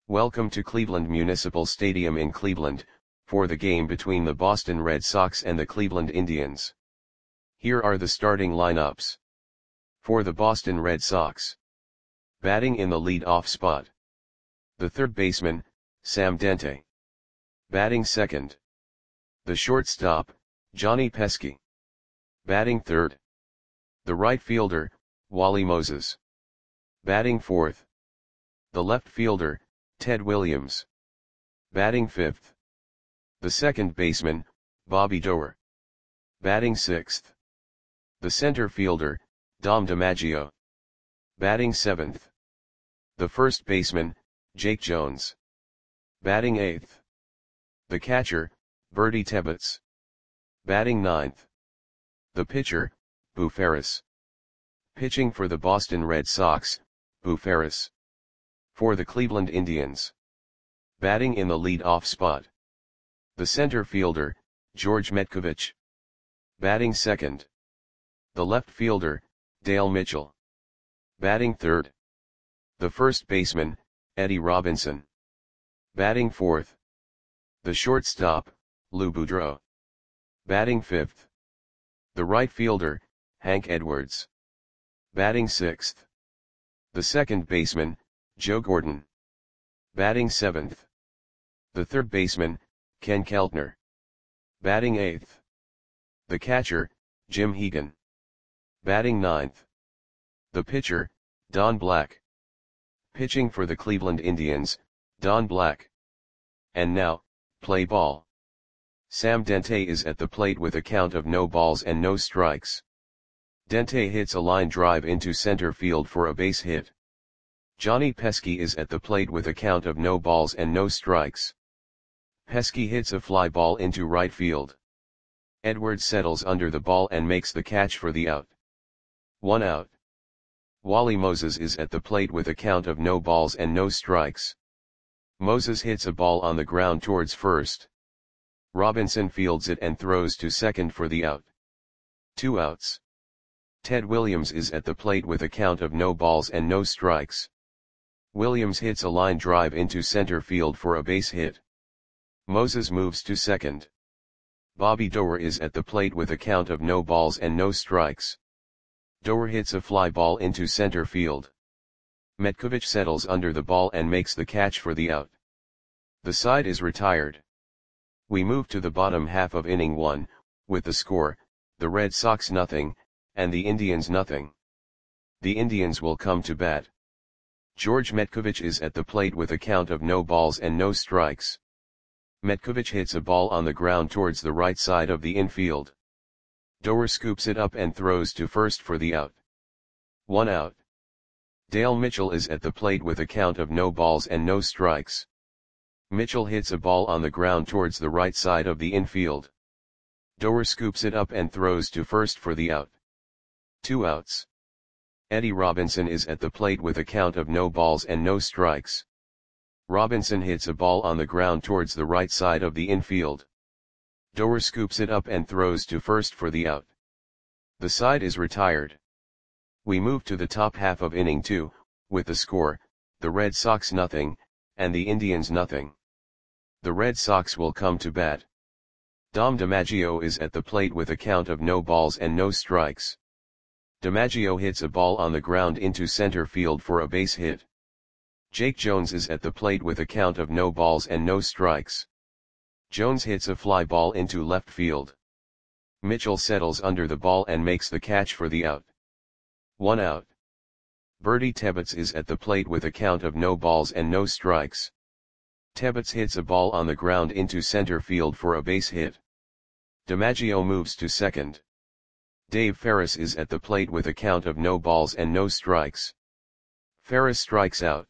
Welcome to Cleveland Municipal Stadium in Cleveland, for the game between the Boston Red Sox and the Cleveland Indians. Here are the starting lineups. For the Boston Red Sox. Batting in the lead-off spot. The third baseman, Sam Dente. Batting second. The shortstop, Johnny Pesky. Batting third. The right fielder, Wally Moses. Batting fourth. The left fielder, Ted Williams. Batting fifth. The second baseman, Bobby Doerr. Batting sixth. The center fielder, Dom DiMaggio. Batting seventh. The first baseman, Jake Jones. Batting eighth. The catcher, Bertie Tebbetts. Batting ninth. The pitcher, Boo Ferris. Pitching for the Boston Red Sox, Boo Ferris. For the Cleveland Indians. Batting in the lead-off spot. The center fielder, George Metcovich. Batting second. The left fielder, Dale Mitchell. Batting third. The first baseman, Eddie Robinson. Batting fourth. The shortstop, Lou Boudreau. Batting fifth. The right fielder, Hank Edwards. Batting sixth. The second baseman, Joe Gordon. Batting seventh. The third baseman, Ken Keltner. Batting eighth. The catcher, Jim Hegan. Batting ninth. The pitcher, Don Black. Pitching for the Cleveland Indians, Don Black. And now, play ball. Sam Dente is at the plate with a count of no balls and no strikes. Dente hits a line drive into center field for a base hit. Johnny Pesky is at the plate with a count of no balls and no strikes. Pesky hits a fly ball into right field. Edwards settles under the ball and makes the catch for the out. 1 out. Wally Moses is at the plate with a count of no balls and no strikes. Moses hits a ball on the ground towards first. Robinson fields it and throws to second for the out. 2 outs. Ted Williams is at the plate with a count of no balls and no strikes. Williams hits a line drive into center field for a base hit. Moses moves to second. Bobby Doerr is at the plate with a count of no balls and no strikes. Doerr hits a fly ball into center field. Metcovich settles under the ball and makes the catch for the out. The side is retired. We move to the bottom half of inning 1, with the score, the Red Sox 0, and the Indians 0. The Indians will come to bat. George Metcovich is at the plate with a count of no balls and no strikes. Metcovich hits a ball on the ground towards the right side of the infield. Doerr scoops it up and throws to first for the out. 1 out. Dale Mitchell is at the plate with a count of no balls and no strikes. Mitchell hits a ball on the ground towards the right side of the infield. Doerr scoops it up and throws to first for the out. 2 outs. Eddie Robinson is at the plate with a count of no balls and no strikes. Robinson hits a ball on the ground towards the right side of the infield. Doerr scoops it up and throws to first for the out. The side is retired. We move to the top half of inning 2, with the score, the Red Sox 0, and the Indians 0. The Red Sox will come to bat. Dom DiMaggio is at the plate with a count of no balls and no strikes. DiMaggio hits a ball on the ground into center field for a base hit. Jake Jones is at the plate with a count of no balls and no strikes. Jones hits a fly ball into left field. Mitchell settles under the ball and makes the catch for the out. 1 out. Bertie Tebbetts is at the plate with a count of no balls and no strikes. Tebbetts hits a ball on the ground into center field for a base hit. DiMaggio moves to second. Dave Ferris is at the plate with a count of no balls and no strikes. Ferris strikes out.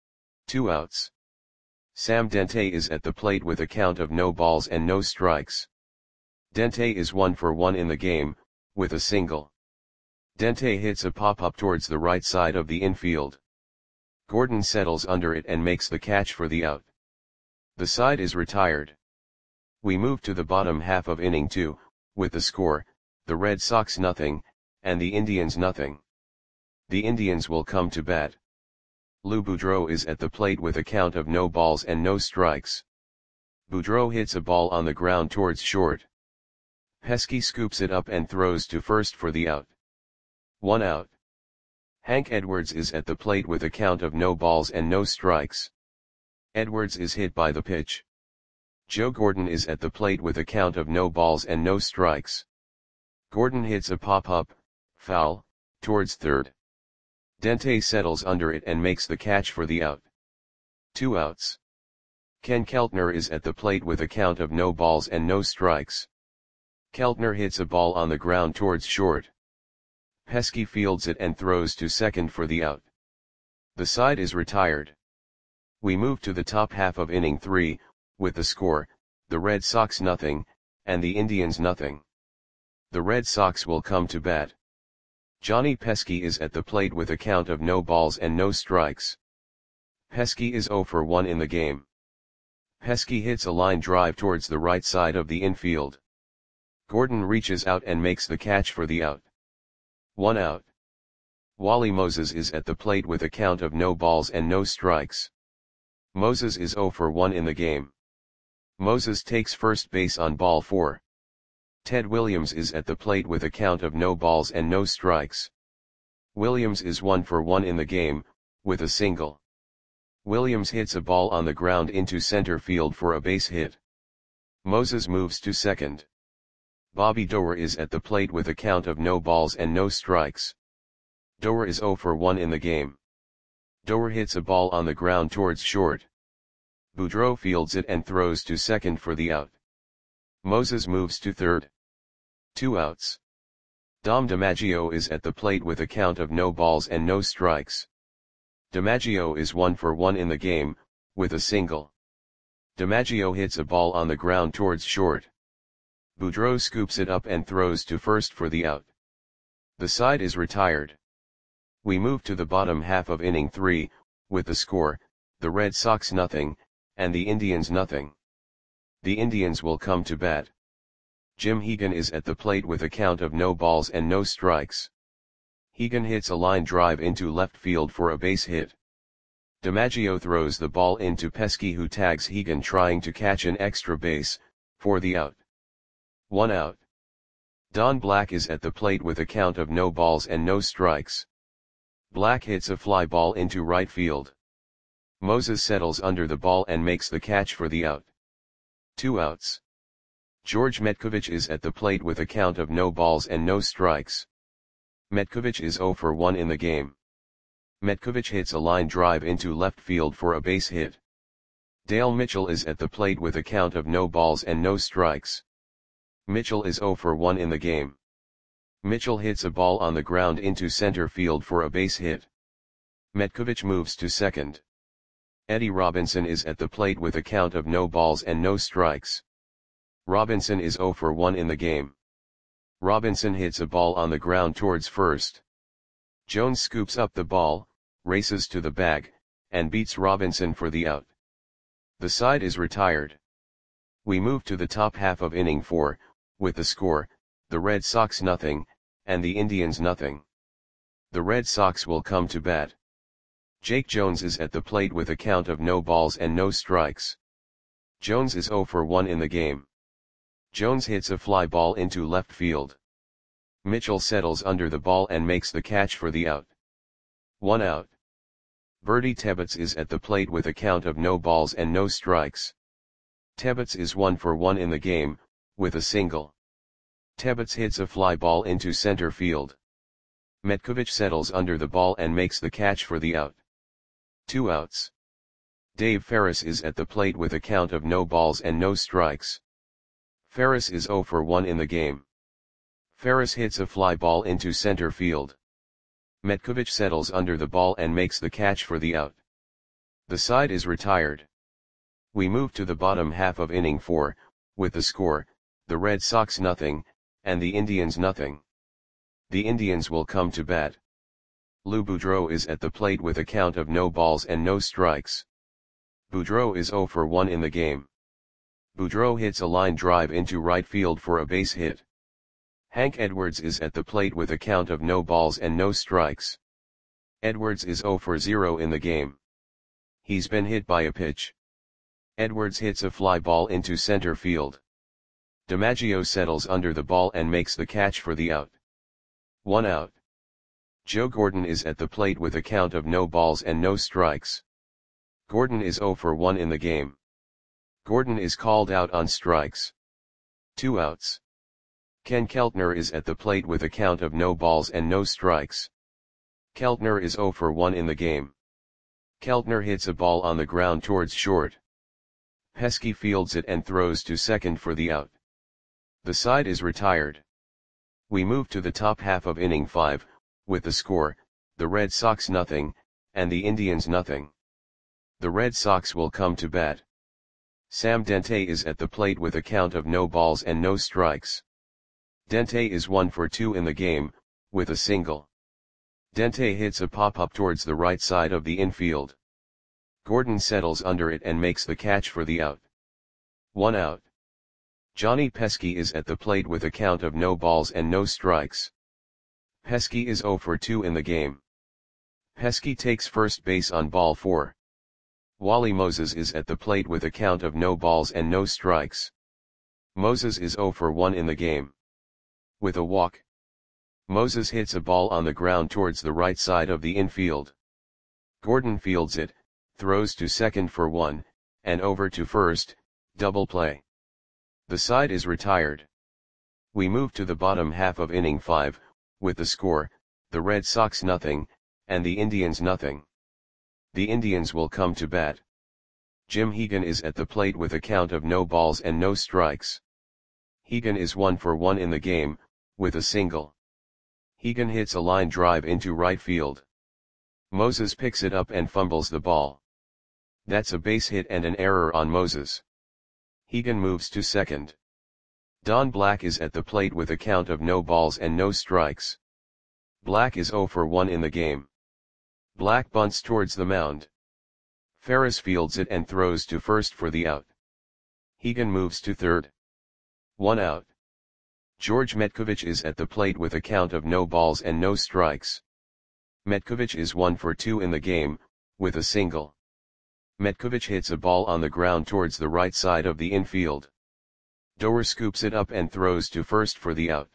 2 outs. Sam Dente is at the plate with a count of no balls and no strikes. Dente is 1 for 1 in the game, with a single. Dente hits a pop-up towards the right side of the infield. Gordon settles under it and makes the catch for the out. The side is retired. We move to the bottom half of inning 2, with the score, the Red Sox 0, and the Indians 0. The Indians will come to bat. Lou Boudreau is at the plate with a count of no balls and no strikes. Boudreau hits a ball on the ground towards short. Pesky scoops it up and throws to first for the out. 1 out. Hank Edwards is at the plate with a count of no balls and no strikes. Edwards is hit by the pitch. Joe Gordon is at the plate with a count of no balls and no strikes. Gordon hits a pop-up, foul, towards third. Dente settles under it and makes the catch for the out. 2 outs. Ken Keltner is at the plate with a count of no balls and no strikes. Keltner hits a ball on the ground towards short. Pesky fields it and throws to second for the out. The side is retired. We move to the top half of inning 3, with the score, the Red Sox nothing, and the Indians nothing. The Red Sox will come to bat. Johnny Pesky is at the plate with a count of no balls and no strikes. Pesky is 0 for 1 in the game. Pesky hits a line drive towards the right side of the infield. Gordon reaches out and makes the catch for the out. 1 out. Wally Moses is at the plate with a count of no balls and no strikes. Moses is 0 for 1 in the game. Moses takes first base on ball 4. Ted Williams is at the plate with a count of no balls and no strikes. Williams is 1 for 1 in the game, with a single. Williams hits a ball on the ground into center field for a base hit. Moses moves to second. Bobby Doerr is at the plate with a count of no balls and no strikes. Doerr is 0 for 1 in the game. Doerr hits a ball on the ground towards short. Boudreau fields it and throws to second for the out. Moses moves to third. 2 outs. Dom DiMaggio is at the plate with a count of no balls and no strikes. DiMaggio is 1 for 1 in the game, with a single. DiMaggio hits a ball on the ground towards short. Boudreau scoops it up and throws to first for the out. The side is retired. We move to the bottom half of inning 3, with the score, the Red Sox nothing, and the Indians nothing. The Indians will come to bat. Jim Hegan is at the plate with a count of no balls and no strikes. Hegan hits a line drive into left field for a base hit. DiMaggio throws the ball into Pesky, who tags Hegan trying to catch an extra base, for the out. 1 out. Don Black is at the plate with a count of no balls and no strikes. Black hits a fly ball into right field. Moses settles under the ball and makes the catch for the out. 2 outs. George Metkovich is at the plate with a count of no balls and no strikes. Metkovich is 0 for 1 in the game. Metkovich hits a line drive into left field for a base hit. Dale Mitchell is at the plate with a count of no balls and no strikes. Mitchell is 0 for 1 in the game. Mitchell hits a ball on the ground into center field for a base hit. Metkovich moves to second. Eddie Robinson is at the plate with a count of no balls and no strikes. Robinson is 0 for 1 in the game. Robinson hits a ball on the ground towards first. Jones scoops up the ball, races to the bag, and beats Robinson for the out. The side is retired. We move to the top half of inning 4, with the score, the Red Sox nothing, and the Indians nothing. The Red Sox will come to bat. Jake Jones is at the plate with a count of no balls and no strikes. Jones is 0 for 1 in the game. Jones hits a fly ball into left field. Mitchell settles under the ball and makes the catch for the out. 1 out. Bertie Tebbetts is at the plate with a count of no balls and no strikes. Tebbetts is 1 for 1 in the game, with a single. Tebbetts hits a fly ball into center field. Metkovich settles under the ball and makes the catch for the out. 2 outs. Dave Ferris is at the plate with a count of no balls and no strikes. Ferris is 0 for 1 in the game. Ferris hits a fly ball into center field. Metkovich settles under the ball and makes the catch for the out. The side is retired. We move to the bottom half of inning 4, with the score, the Red Sox nothing, and the Indians nothing. The Indians will come to bat. Lou Boudreau is at the plate with a count of no balls and no strikes. Boudreau is 0 for 1 in the game. Boudreau hits a line drive into right field for a base hit. Hank Edwards is at the plate with a count of no balls and no strikes. Edwards is 0 for 0 in the game. He's been hit by a pitch. Edwards hits a fly ball into center field. DiMaggio settles under the ball and makes the catch for the out. 1 out. Joe Gordon is at the plate with a count of no balls and no strikes. Gordon is 0 for 1 in the game. Gordon is called out on strikes. 2 outs. Ken Keltner is at the plate with a count of no balls and no strikes. Keltner is 0 for 1 in the game. Keltner hits a ball on the ground towards short. Pesky fields it and throws to second for the out. The side is retired. We move to the top half of inning 5, with the score, the Red Sox 0, and the Indians 0. The Red Sox will come to bat. Sam Dente is at the plate with a count of no balls and no strikes. Dente is 1 for 2 in the game, with a single. Dente hits a pop-up towards the right side of the infield. Gordon settles under it and makes the catch for the out. 1 out. Johnny Pesky is at the plate with a count of no balls and no strikes. Pesky is 0 for 2 in the game. Pesky takes first base on ball 4. Wally Moses is at the plate with a count of no balls and no strikes. Moses is 0 for 1 in the game. With a walk, Moses hits a ball on the ground towards the right side of the infield. Gordon fields it, throws to second for 1, and over to first, double play. The side is retired. We move to the bottom half of inning 5, with the score, the Red Sox 0, and the Indians 0. The Indians will come to bat. Jim Hegan is at the plate with a count of no balls and no strikes. Hegan is 1 for 1 in the game, with a single. Hegan hits a line drive into right field. Moses picks it up and fumbles the ball. That's a base hit and an error on Moses. Hegan moves to second. Don Black is at the plate with a count of no balls and no strikes. Black is 0 for 1 in the game. Black bunts towards the mound. Ferris fields it and throws to first for the out. Hegan moves to third. 1 out. George Metkovich is at the plate with a count of no balls and no strikes. Metkovich is 1 for 2 in the game, with a single. Metkovich hits a ball on the ground towards the right side of the infield. Doer scoops it up and throws to first for the out.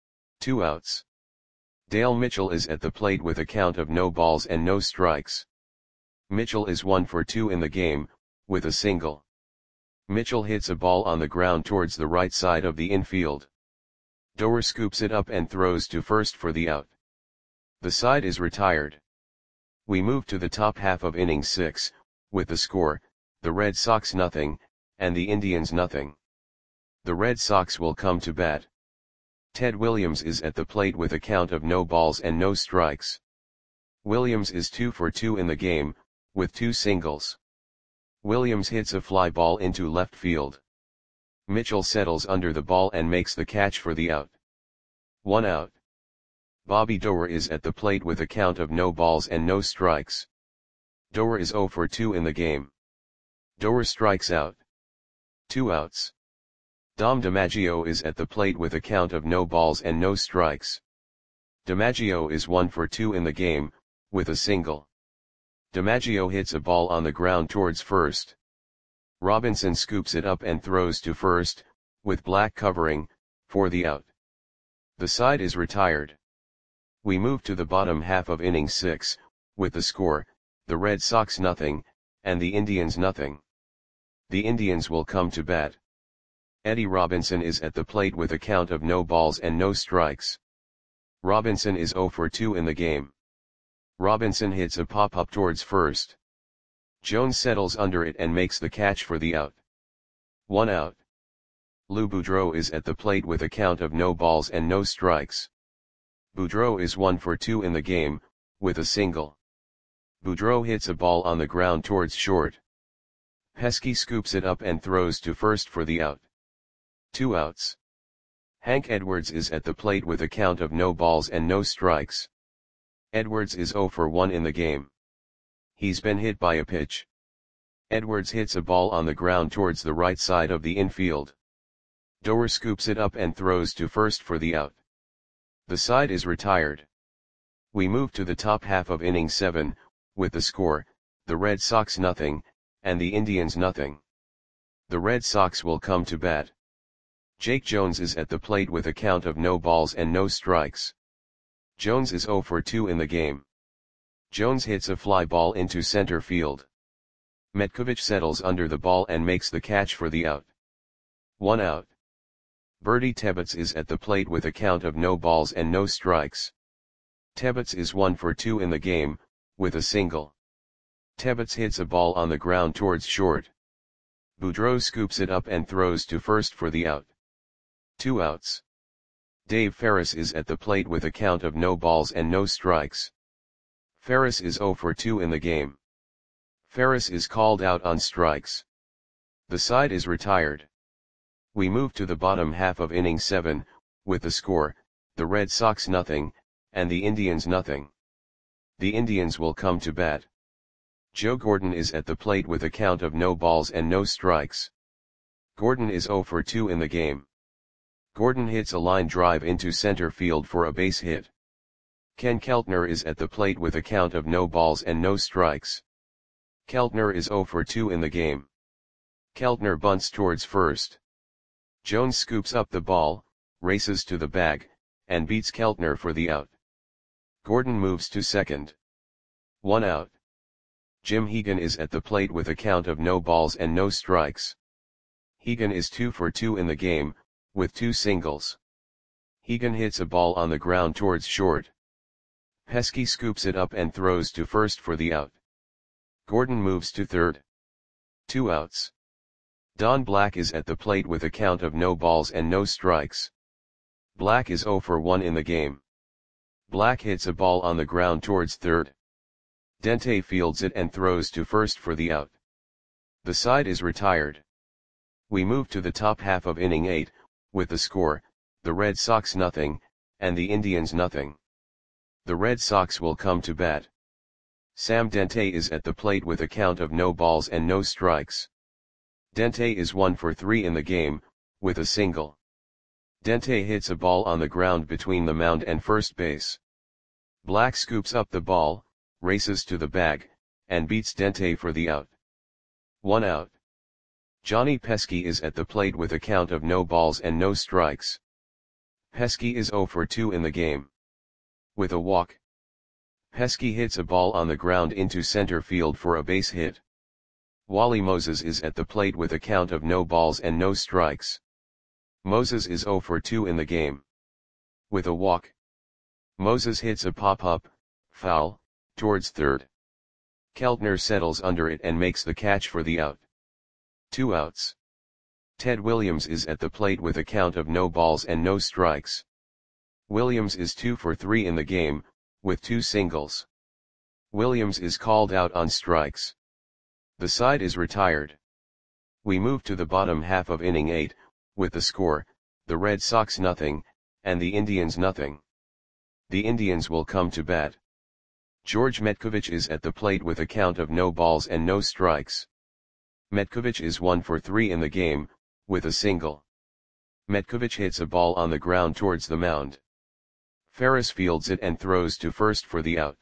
2 outs. Dale Mitchell is at the plate with a count of no balls and no strikes. Mitchell is 1 for 2 in the game, with a single. Mitchell hits a ball on the ground towards the right side of the infield. Doer scoops it up and throws to first for the out. The side is retired. We move to the top half of inning 6, with the score, the Red Sox 0, and the Indians 0. The Red Sox will come to bat. Ted Williams is at the plate with a count of no balls and no strikes. Williams is 2 for 2 in the game, with 2 singles. Williams hits a fly ball into left field. Mitchell settles under the ball and makes the catch for the out. 1 out. Bobby Doer is at the plate with a count of no balls and no strikes. Doer is 0 for 2 in the game. Doer strikes out. 2 outs. Dom DiMaggio is at the plate with a count of no balls and no strikes. DiMaggio is 1 for 2 in the game, with a single. DiMaggio hits a ball on the ground towards first. Robinson scoops it up and throws to first, with Black covering, for the out. The side is retired. We move to the bottom half of inning 6, with the score, the Red Sox 0, and the Indians 0. The Indians will come to bat. Eddie Robinson is at the plate with a count of no balls and no strikes. Robinson is 0 for 2 in the game. Robinson hits a pop-up towards first. Jones settles under it and makes the catch for the out. 1 out. Lou Boudreau is at the plate with a count of no balls and no strikes. Boudreau is 1 for 2 in the game, with a single. Boudreau hits a ball on the ground towards short. Pesky scoops it up and throws to first for the out. 2 outs. Hank Edwards is at the plate with a count of no balls and no strikes. Edwards is 0 for 1 in the game. He's been hit by a pitch. Edwards hits a ball on the ground towards the right side of the infield. Doer scoops it up and throws to first for the out. The side is retired. We move to the top half of inning 7, with the score, the Red Sox nothing, and the Indians nothing. The Red Sox will come to bat. Jake Jones is at the plate with a count of no balls and no strikes. Jones is 0 for 2 in the game. Jones hits a fly ball into center field. Metkovic settles under the ball and makes the catch for the out. 1 out. Bertie Tebbets is at the plate with a count of no balls and no strikes. Tebbets is 1 for 2 in the game, with a single. Tebbets hits a ball on the ground towards short. Boudreau scoops it up and throws to first for the out. 2 outs. Dave Ferris is at the plate with a count of no balls and no strikes. Ferris is 0 for 2 in the game. Ferris is called out on strikes. The side is retired. We move to the bottom half of inning 7, with the score, the Red Sox nothing, and the Indians nothing. The Indians will come to bat. Joe Gordon is at the plate with a count of no balls and no strikes. Gordon is 0 for 2 in the game. Gordon hits a line drive into center field for a base hit. Ken Keltner is at the plate with a count of no balls and no strikes. Keltner is 0 for 2 in the game. Keltner bunts towards first. Jones scoops up the ball, races to the bag, and beats Keltner for the out. Gordon moves to second. 1 out. Jim Hegan is at the plate with a count of no balls and no strikes. Hegan is 2 for 2 in the game, with 2 singles. Hegan hits a ball on the ground towards short. Pesky scoops it up and throws to first for the out. Gordon moves to third. 2 outs. Don Black is at the plate with a count of no balls and no strikes. Black is 0 for 1 in the game. Black hits a ball on the ground towards third. Dente fields it and throws to first for the out. The side is retired. We move to the top half of inning 8, with the score, the Red Sox nothing, and the Indians nothing. The Red Sox will come to bat. Sam Dente is at the plate with a count of no balls and no strikes. Dente is 1 for 3 in the game, with a single. Dente hits a ball on the ground between the mound and first base. Black scoops up the ball, races to the bag, and beats Dente for the out. 1 out. Johnny Pesky is at the plate with a count of no balls and no strikes. Pesky is 0 for 2 in the game. With a walk. Pesky hits a ball on the ground into center field for a base hit. Wally Moses is at the plate with a count of no balls and no strikes. Moses is 0 for 2 in the game. With a walk. Moses hits a pop-up, foul, towards third. Keltner settles under it and makes the catch for the out. 2 outs. Ted Williams is at the plate with a count of no balls and no strikes. Williams is 2 for 3 in the game, with 2 singles. Williams is called out on strikes. The side is retired. We move to the bottom half of inning 8, with the score, the Red Sox nothing, and the Indians nothing. The Indians will come to bat. George Metkovic is at the plate with a count of no balls and no strikes. Metkovic is 1 for 3 in the game, with a single. Metkovic hits a ball on the ground towards the mound. Ferris fields it and throws to first for the out.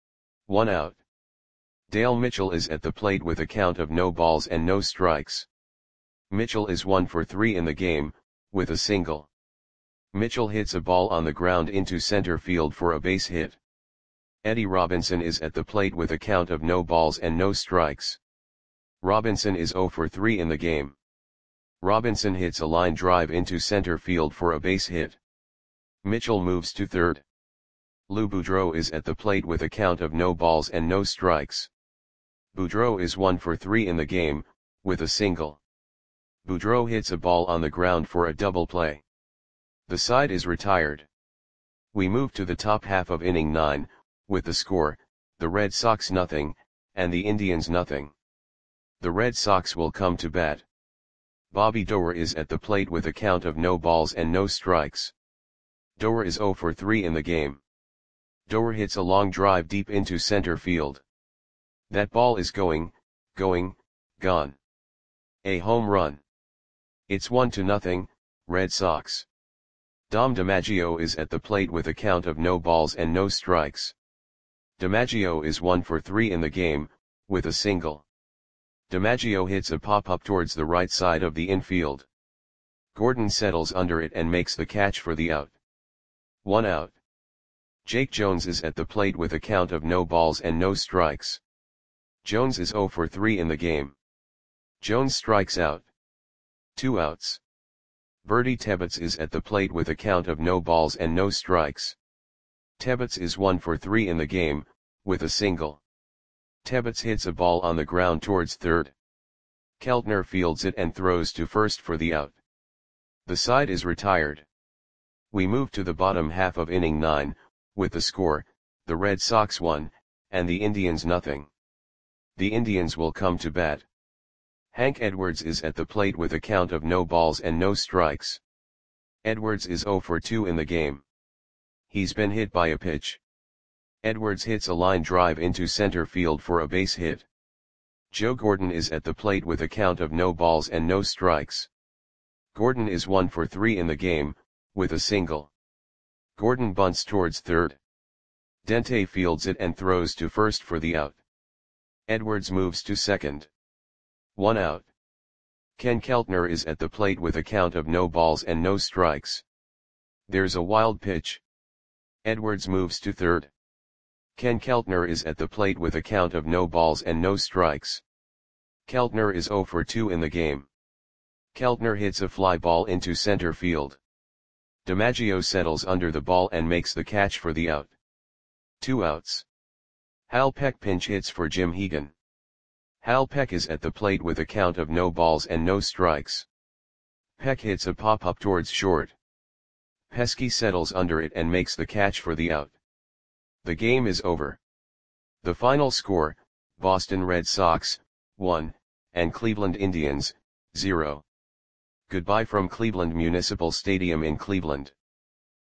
1 out. Dale Mitchell is at the plate with a count of no balls and no strikes. Mitchell is 1 for 3 in the game, with a single. Mitchell hits a ball on the ground into center field for a base hit. Eddie Robinson is at the plate with a count of no balls and no strikes. Robinson is 0 for 3 in the game. Robinson hits a line drive into center field for a base hit. Mitchell moves to third. Lou Boudreau is at the plate with a count of no balls and no strikes. Boudreau is 1 for 3 in the game, with a single. Boudreau hits a ball on the ground for a double play. The side is retired. We move to the top half of inning 9, with the score, the Red Sox nothing, and the Indians nothing. The Red Sox will come to bat. Bobby Doerr is at the plate with a count of no balls and no strikes. Doerr is 0 for 3 in the game. Doerr hits a long drive deep into center field. That ball is going, gone. A home run. It's 1-0, Red Sox. Dom DiMaggio is at the plate with a count of no balls and no strikes. DiMaggio is 1 for 3 in the game, with a single. DiMaggio hits a pop-up towards the right side of the infield. Gordon settles under it and makes the catch for the out. 1 out. Jake Jones is at the plate with a count of no balls and no strikes. Jones is 0 for 3 in the game. Jones strikes out. 2 outs. Bertie Tebbetts is at the plate with a count of no balls and no strikes. Tebbetts is 1 for 3 in the game, with a single. Tebbetts hits a ball on the ground towards third. Keltner fields it and throws to first for the out. The side is retired. We move to the bottom half of inning 9, with the score, the Red Sox 1, and the Indians nothing. The Indians will come to bat. Hank Edwards is at the plate with a count of no balls and no strikes. Edwards is 0 for 2 in the game. He's been hit by a pitch. Edwards hits a line drive into center field for a base hit. Joe Gordon is at the plate with a count of no balls and no strikes. Gordon is 1 for 3 in the game, with a single. Gordon bunts towards third. Dente fields it and throws to first for the out. Edwards moves to second. 1 out. Ken Keltner is at the plate with a count of no balls and no strikes. There's a wild pitch. Edwards moves to third. Ken Keltner is at the plate with a count of no balls and no strikes. Keltner is 0 for 2 in the game. Keltner hits a fly ball into center field. DiMaggio settles under the ball and makes the catch for the out. 2 outs. Hal Peck pinch hits for Jim Hegan. Hal Peck is at the plate with a count of no balls and no strikes. Peck hits a pop-up towards short. Pesky settles under it and makes the catch for the out. The game is over. The final score, Boston Red Sox, 1, and Cleveland Indians, 0. Goodbye from Cleveland Municipal Stadium in Cleveland.